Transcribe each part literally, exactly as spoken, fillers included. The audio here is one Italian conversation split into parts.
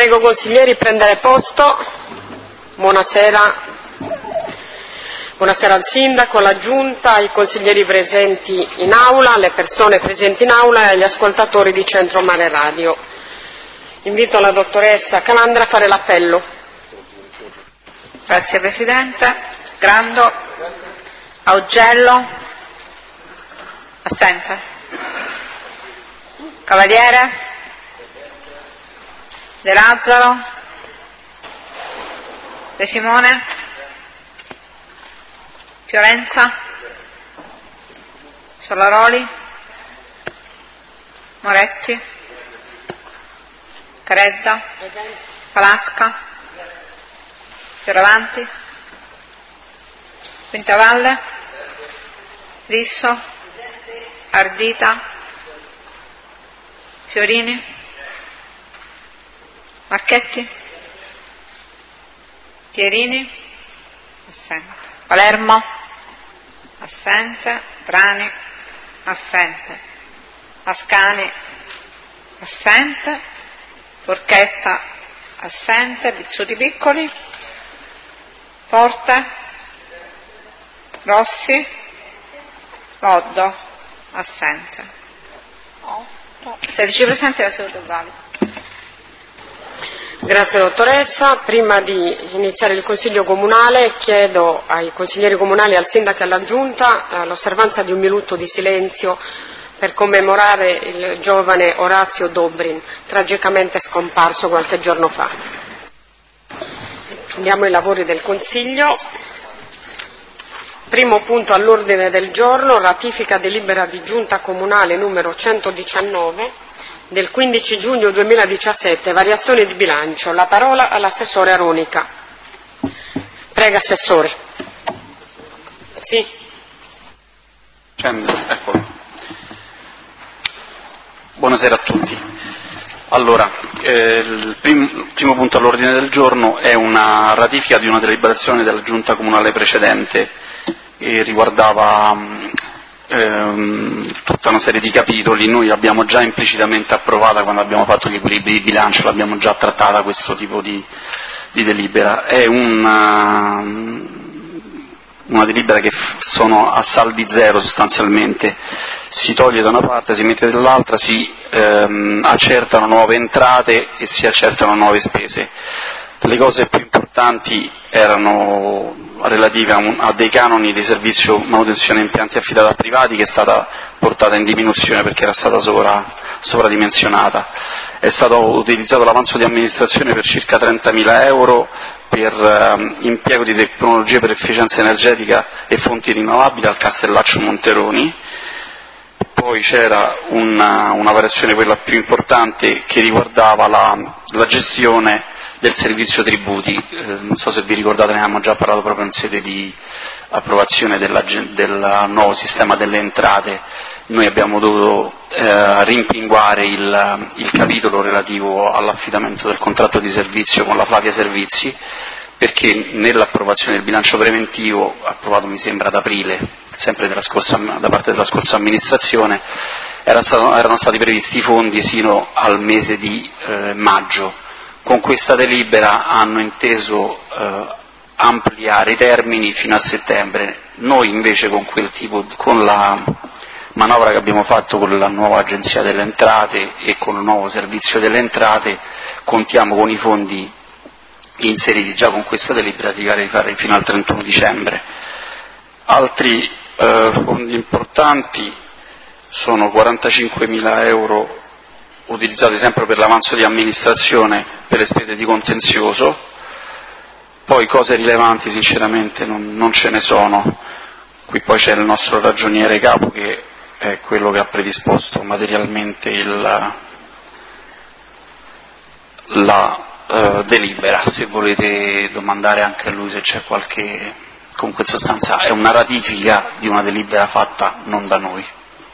Prego consiglieri prendere posto. Buonasera. Buonasera al Sindaco, alla Giunta, ai consiglieri presenti in aula, alle persone presenti in aula e agli ascoltatori di Centro Mare Radio. Invito la dottoressa Calandra a fare l'appello. Grazie Presidente. Grando. Augello. Assente. Cavaliere. De Lazzaro. De Simone. Fiorenza. Solaroli. Moretti. Caredda. Palasca. Fioravanti. Quintavalle. Risso. Ardita. Fiorini. Marchetti. Pierini. Assente. Palermo. Assente. Trani. Assente. Ascani. Assente. Forchetta. Assente. Bizzuti Piccoli. Forte. Rossi. Loddo. Assente. sedici presenti, la seduta è valida. Grazie dottoressa. Prima di iniziare il Consiglio Comunale chiedo ai consiglieri comunali, al Sindaco e alla Giunta eh, l'osservanza di un minuto di silenzio per commemorare il giovane Orazio Dobrin, tragicamente scomparso qualche giorno fa. Andiamo ai lavori del Consiglio. Primo punto all'ordine del giorno, ratifica delibera di Giunta Comunale numero centodiciannove del quindici giugno duemiladiciassette, variazione di bilancio. La parola all'assessore Aronica. Prego Assessore. Sì. Eccolo. Buonasera a tutti. Allora, eh, il primo, primo punto all'ordine del giorno è una ratifica di una deliberazione della Giunta Comunale precedente e riguardava ehm, tutta una serie di capitoli. Noi l'abbiamo già implicitamente approvata quando abbiamo fatto gli equilibri di bilancio, l'abbiamo già trattata questo tipo di, di delibera. È una, una delibera che sono a saldi zero sostanzialmente, si toglie da una parte, si mette dall'altra, si ehm, accertano nuove entrate e si accertano nuove spese. Le cose più importanti erano relative a, un, a dei canoni di servizio manutenzione impianti affidati a privati, che è stata portata in diminuzione perché era stata sovra, sovradimensionata. È stato utilizzato l'avanzo di amministrazione per circa trentamila euro per eh, impiego di tecnologie per efficienza energetica e fonti rinnovabili al Castellaccio Monteroni. Poi c'era una, una variazione, quella più importante, che riguardava la, la gestione del servizio tributi. Eh, non so se vi ricordate, ne abbiamo già parlato proprio in sede di approvazione della, del nuovo sistema delle entrate. Noi abbiamo dovuto eh, rimpinguare il, il capitolo relativo all'affidamento del contratto di servizio con la Flavia Servizi, perché nell'approvazione del bilancio preventivo, approvato mi sembra ad aprile, sempre della scorsa, da parte della scorsa amministrazione, era stato, erano stati previsti i fondi sino al mese di eh, maggio. Con questa delibera hanno inteso eh, ampliare i termini fino a settembre. Noi invece con quel tipo, con la manovra che abbiamo fatto con la nuova Agenzia delle Entrate e con il nuovo Servizio delle Entrate, contiamo con i fondi inseriti già con questa delibera di fare fino al trentuno dicembre. Altri eh, fondi importanti sono quarantacinquemila euro utilizzati sempre per l'avanzo di amministrazione per le spese di contenzioso. Poi cose rilevanti sinceramente non, non ce ne sono. Qui poi c'è il nostro ragioniere capo, che è quello che ha predisposto materialmente il, la eh, delibera. Se volete domandare anche a lui se c'è qualche... Comunque in sostanza è una ratifica di una delibera fatta non da noi.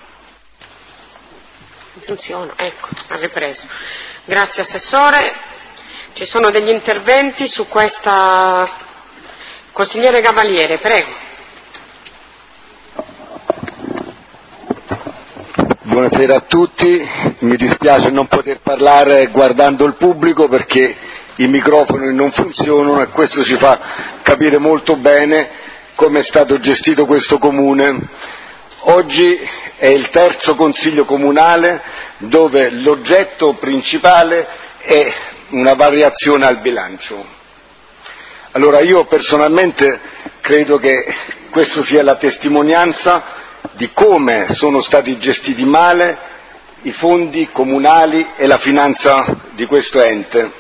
Funziona, ecco, ha ripreso. Grazie Assessore. Ci sono degli interventi su questa. Consigliere Cavaliere, prego. Buonasera a tutti, mi dispiace non poter parlare guardando il pubblico perché i microfoni non funzionano e questo ci fa capire molto bene come è stato gestito questo comune. Oggi è il terzo consiglio comunale dove l'oggetto principale è una variazione al bilancio. Allora io personalmente credo che questa sia la testimonianza di come sono stati gestiti male i fondi comunali e la finanza di questo ente.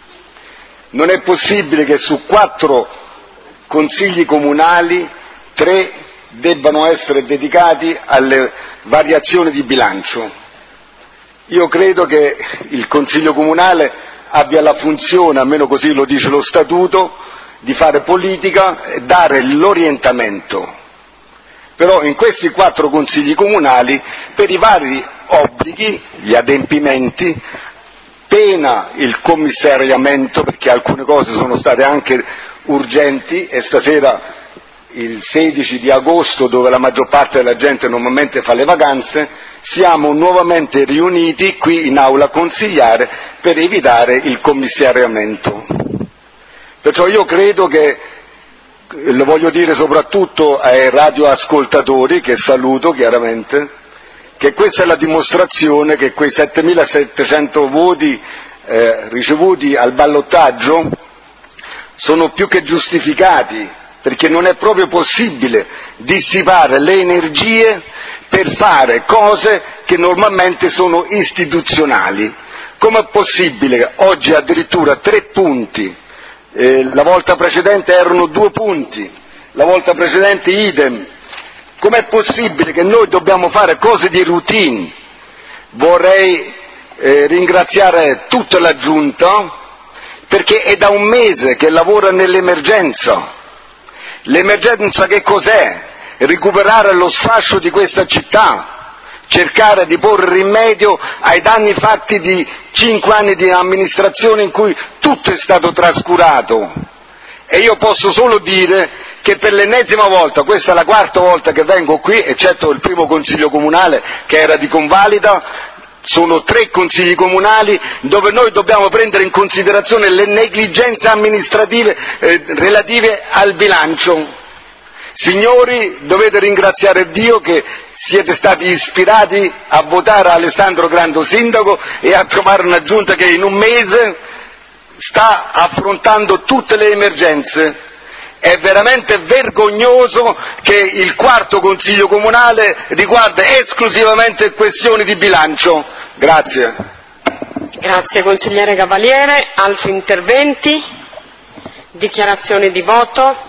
Non è possibile che su quattro consigli comunali tre debbano essere dedicati alle variazioni di bilancio. Io credo che il Consiglio comunale abbia la funzione, almeno così lo dice lo Statuto, di fare politica e dare l'orientamento. Però in questi quattro consigli comunali, per i vari obblighi, gli adempimenti, pena il commissariamento, perché alcune cose sono state anche urgenti e stasera il sedici di agosto, dove la maggior parte della gente normalmente fa le vacanze, siamo nuovamente riuniti qui in aula a consigliare per evitare il commissariamento. Perciò io credo che, lo voglio dire soprattutto ai radioascoltatori, che saluto chiaramente, che questa è la dimostrazione che quei settemilasettecento voti eh, ricevuti al ballottaggio sono più che giustificati, perché non è proprio possibile dissipare le energie per fare cose che normalmente sono istituzionali. Com'è possibile che oggi addirittura tre punti, eh, la volta precedente erano due punti, la volta precedente idem? Com'è possibile che noi dobbiamo fare cose di routine? Vorrei eh, ringraziare tutta la Giunta, perché è da un mese che lavora nell'emergenza. L'emergenza che cos'è? Recuperare lo sfascio di questa città, cercare di porre rimedio ai danni fatti di cinque anni di amministrazione in cui tutto è stato trascurato. E io posso solo dire che per l'ennesima volta, questa è la quarta volta che vengo qui, eccetto il primo consiglio comunale che era di convalida, sono tre consigli comunali dove noi dobbiamo prendere in considerazione le negligenze amministrative eh, relative al bilancio. Signori, dovete ringraziare Dio che siete stati ispirati a votare Alessandro Grando sindaco e a trovare una giunta che in un mese sta affrontando tutte le emergenze. È veramente vergognoso che il quarto consiglio comunale riguarda esclusivamente questioni di bilancio. Grazie. Grazie consigliere Cavaliere. Altri interventi? Dichiarazioni di voto?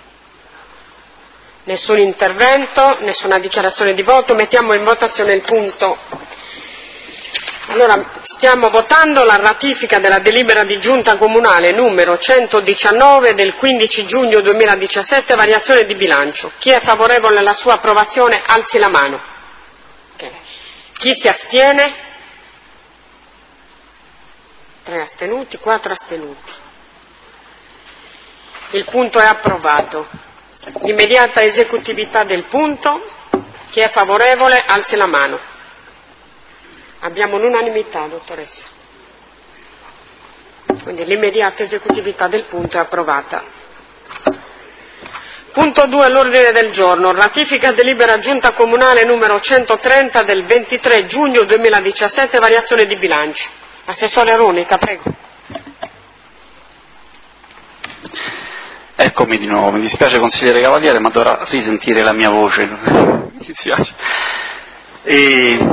Nessun intervento, nessuna dichiarazione di voto. Mettiamo in votazione il punto. Allora, stiamo votando la ratifica della delibera di giunta comunale numero centodiciannove del quindici giugno duemiladiciassette, variazione di bilancio. Chi è favorevole alla sua approvazione alzi la mano. Okay. Chi si astiene? Tre astenuti, quattro astenuti. Il punto è approvato. L'immediata esecutività del punto. Chi è favorevole alzi la mano. Abbiamo l'unanimità, dottoressa. Quindi l'immediata esecutività del punto è approvata. Punto due all'ordine del giorno. Ratifica delibera giunta comunale numero centotrenta del ventitré giugno duemiladiciassette, variazione di bilancio. Assessore Aronica, prego. Eccomi di nuovo, mi dispiace consigliere Cavaliere, ma dovrà risentire la mia voce. Mi dispiace. E...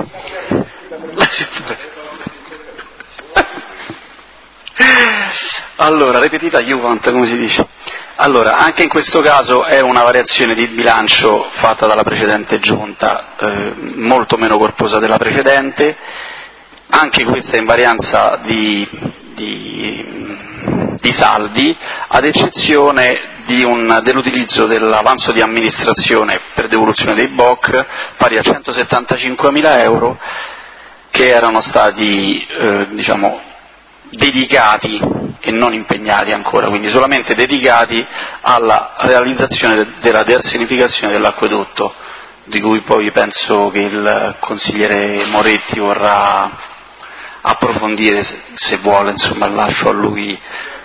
Allora, repetita iuvant, come si dice. Allora, anche in questo caso è una variazione di bilancio fatta dalla precedente giunta, eh, molto meno corposa della precedente, anche questa invarianza di, di, di saldi, ad eccezione di un, dell'utilizzo dell'avanzo di amministrazione per devoluzione dei B O C pari a centosettantacinquemila euro, che erano stati eh, diciamo dedicati e non impegnati ancora, quindi solamente dedicati alla realizzazione della dearsenificazione dell'acquedotto di cui poi penso che il consigliere Moretti vorrà approfondire se vuole, insomma lascio a lui,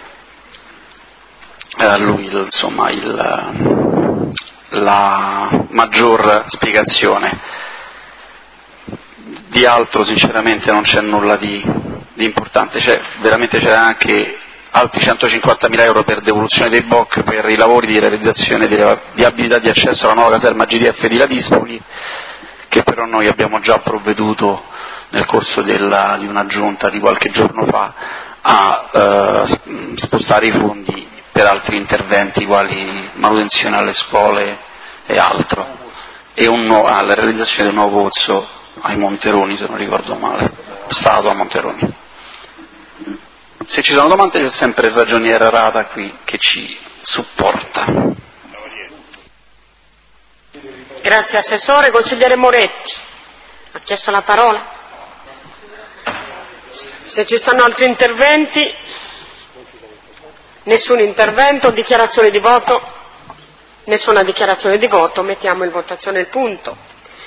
a lui insomma, il, la maggior spiegazione. Di altro sinceramente non c'è nulla di, di importante, c'è, veramente c'è anche altri centocinquantamila euro per devoluzione dei B O C per i lavori di realizzazione della viabilità di accesso alla nuova caserma G D F di Ladispoli, che però noi abbiamo già provveduto nel corso della, di una giunta di qualche giorno fa a eh, spostare i fondi per altri interventi quali manutenzione alle scuole e altro, e un no, alla realizzazione del nuovo pozzo ai Monteroni, se non ricordo male, stato a Monteroni. Se ci sono domande c'è sempre il ragioniere Arata qui che ci supporta. Grazie Assessore. Consigliere Moretti ha chiesto la parola. Se ci stanno altri interventi, nessun intervento, dichiarazione di voto, nessuna dichiarazione di voto, mettiamo in votazione il punto.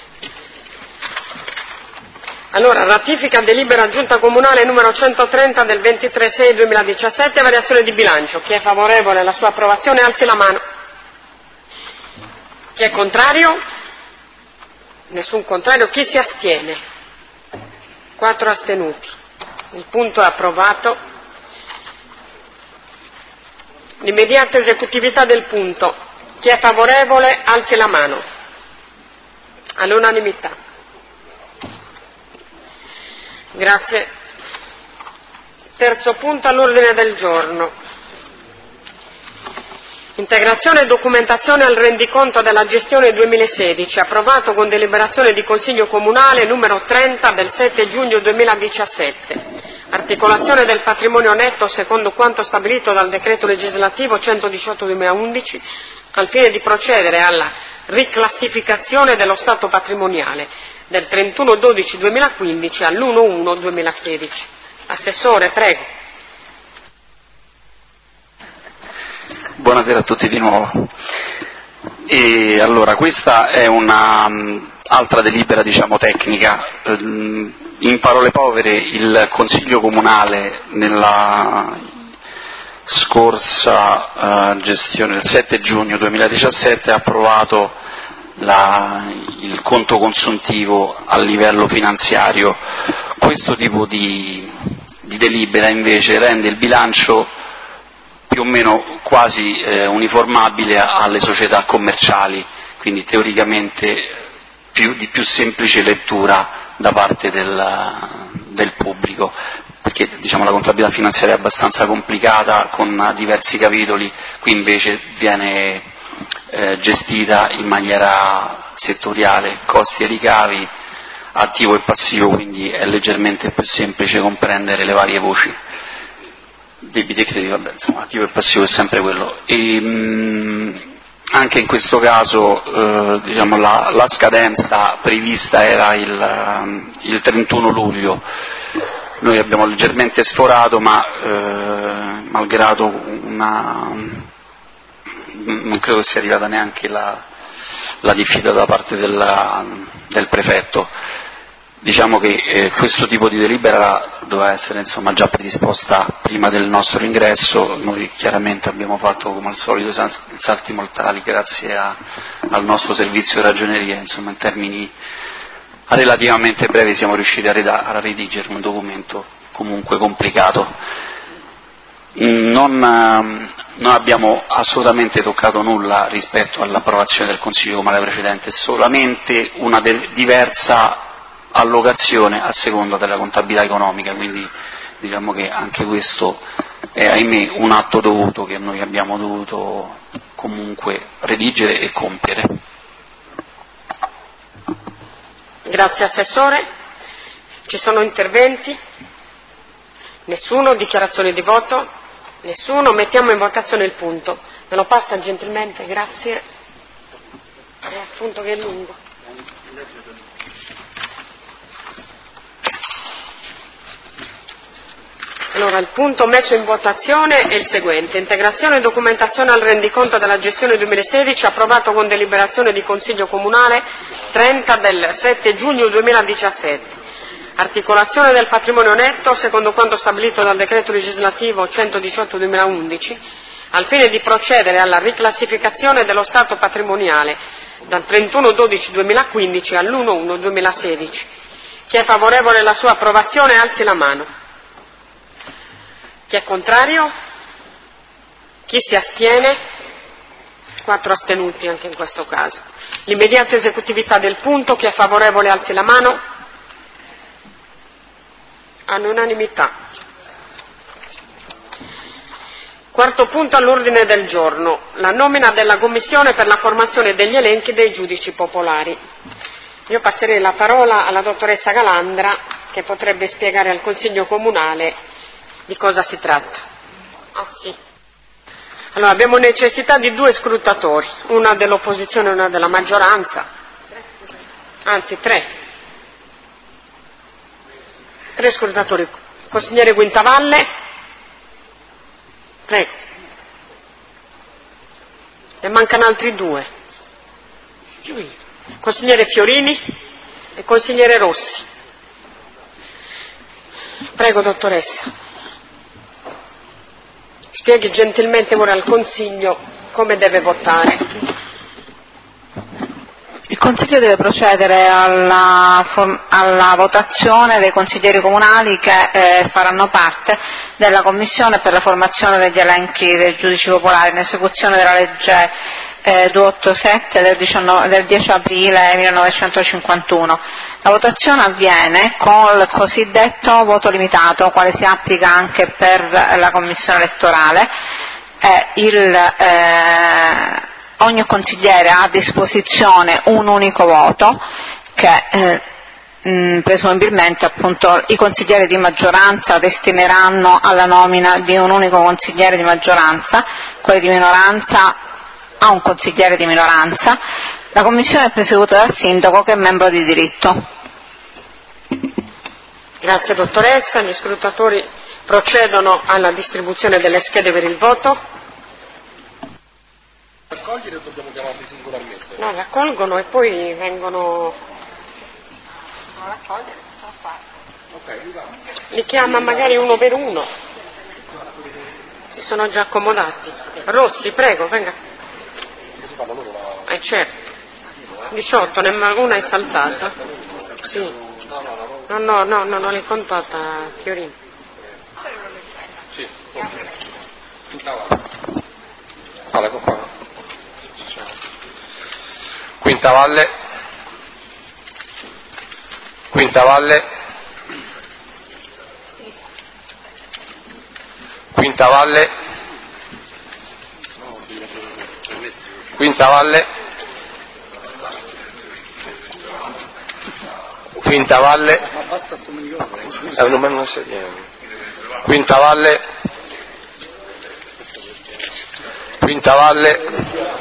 Allora, ratifica delibera Giunta Comunale numero centotrenta del ventitré sei duemiladiciassette, variazione di bilancio. Chi è favorevole alla sua approvazione alzi la mano. Chi è contrario? Nessun contrario. Chi si astiene? Quattro astenuti. Il punto è approvato. L'immediata esecutività del punto. Chi è favorevole alzi la mano. All'unanimità. Grazie. Terzo punto all'ordine del giorno. Integrazione e documentazione al rendiconto della gestione duemilasedici, approvato con deliberazione di Consiglio Comunale numero trenta del sette giugno duemiladiciassette. Articolazione del patrimonio netto secondo quanto stabilito dal decreto legislativo centodiciotto duemilaundici, al fine di procedere alla riclassificazione dello stato patrimoniale del trentuno dodici duemilaquindici all'uno uno duemilasedici. Assessore, prego. Buonasera a tutti di nuovo. E allora, questa è una um, altra delibera, diciamo, tecnica. In parole povere, il Consiglio Comunale nella scorsa uh, gestione del sette giugno duemiladiciassette ha approvato La, il conto consuntivo a livello finanziario. Questo tipo di, di delibera invece rende il bilancio più o meno quasi eh, uniformabile alle società commerciali, quindi teoricamente più, di più semplice lettura da parte del, del pubblico, perché diciamo, la contabilità finanziaria è abbastanza complicata con diversi capitoli, qui invece viene Eh, gestita in maniera settoriale, costi e ricavi, attivo e passivo, quindi è leggermente più semplice comprendere le varie voci, debiti e crediti, vabbè, insomma, attivo e passivo è sempre quello. E, mh, anche in questo caso eh, diciamo, la, la scadenza prevista era il, il trentuno luglio, noi abbiamo leggermente sforato, ma eh, malgrado una non credo sia arrivata neanche la, la diffida da parte della, del prefetto. Diciamo che eh, questo tipo di delibera doveva essere insomma già predisposta prima del nostro ingresso, noi chiaramente abbiamo fatto come al solito salti mortali grazie a, al nostro servizio di ragioneria, insomma in termini relativamente brevi siamo riusciti a, reda- a redigere un documento comunque complicato. Non, non abbiamo assolutamente toccato nulla rispetto all'approvazione del Consiglio Comunale precedente, solamente una de- diversa allocazione a seconda della contabilità economica, quindi diciamo che anche questo è ahimè un atto dovuto che noi abbiamo dovuto comunque redigere e compiere. Grazie Assessore. Ci sono interventi? Nessuno? Dichiarazioni di voto? Nessuno? Mettiamo in votazione il punto. Me lo passa gentilmente, grazie. È appunto che è lungo. Allora, il punto messo in votazione è il seguente: integrazione e documentazione al rendiconto della gestione duemilasedici, approvato con deliberazione di Consiglio Comunale trenta del sette giugno duemiladiciassette. Articolazione del patrimonio netto secondo quanto stabilito dal decreto legislativo centodiciotto duemilaundici al fine di procedere alla riclassificazione dello stato patrimoniale dal trentuno dodici duemilaquindici all'uno uno duemilasedici. Chi è favorevole alla sua approvazione alzi la mano. Chi è contrario? Chi si astiene? Quattro astenuti anche in questo caso. L'immediata esecutività del punto, chi è favorevole alzi la mano. All'unanimità. Quarto punto all'ordine del giorno, la nomina della Commissione per la formazione degli elenchi dei giudici popolari. Io passerei la parola alla dottoressa Galandra che potrebbe spiegare al Consiglio Comunale di cosa si tratta. Ah, sì. Allora, abbiamo necessità di due scrutatori, una dell'opposizione e una della maggioranza, anzi tre. Tre scrutatori. Consigliere Quintavalle, prego. Ne mancano altri due. Consigliere Fiorini e consigliere Rossi. Prego, dottoressa. Spieghi gentilmente ora al Consiglio come deve votare. Il Consiglio deve procedere alla, alla votazione dei consiglieri comunali che eh, faranno parte della Commissione per la formazione degli elenchi dei giudici popolari in esecuzione della legge eh, duecentottantasette del, diciannove, del dieci aprile millenovecentocinquantuno. La votazione avviene con il cosiddetto voto limitato, quale si applica anche per la Commissione elettorale. Eh, il, eh, ogni consigliere ha a disposizione un unico voto che eh, mh, presumibilmente appunto i consiglieri di maggioranza destineranno alla nomina di un unico consigliere di maggioranza, quelli di minoranza a un consigliere di minoranza. La commissione è presieduta dal sindaco che è membro di diritto. Grazie dottoressa, gli scrutatori procedono alla distribuzione delle schede per il voto. Raccogliere o dobbiamo chiamarli singolarmente? No, raccolgono e poi vengono. Non raccogliere, non fare. Ok, Li chiama magari uno per uno. Si sono già accomodati. Rossi, prego, venga. si fanno loro la... Eh certo. diciotto, ne ma- una è saltata. Sì. No, no, no, no, non l'hai contata Fiorini. Sì, ok. Quintavalle. Falla con qua. Quintavalle. Quintavalle. Quintavalle. Quintavalle. Quintavalle. Ma basta sto microfono. Eh, non me lo sedia. Quintavalle. Quintavalle.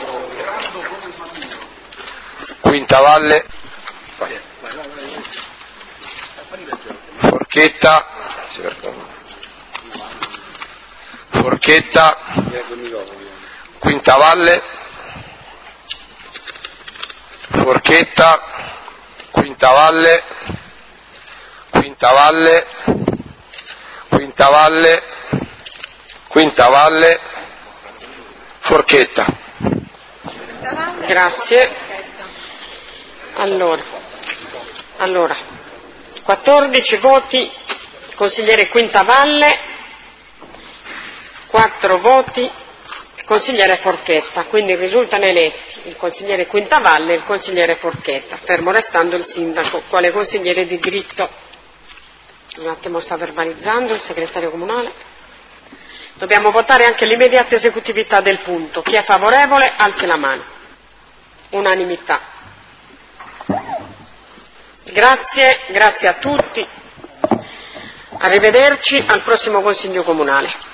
Quintavalle. Forchetta. Forchetta. Quintavalle. Forchetta. Quintavalle. Quintavalle. Quintavalle. Quintavalle. Forchetta. Grazie. Allora, allora, quattordici voti, consigliere Quintavalle, quattro voti, consigliere Forchetta, quindi risultano eletti il consigliere Quintavalle e il consigliere Forchetta, fermo restando il sindaco, quale consigliere di diritto. Un attimo sta verbalizzando il segretario comunale. Dobbiamo votare anche l'immediata esecutività del punto. Chi è favorevole alzi la mano. Unanimità. Grazie, grazie a tutti. Arrivederci al prossimo Consiglio Comunale.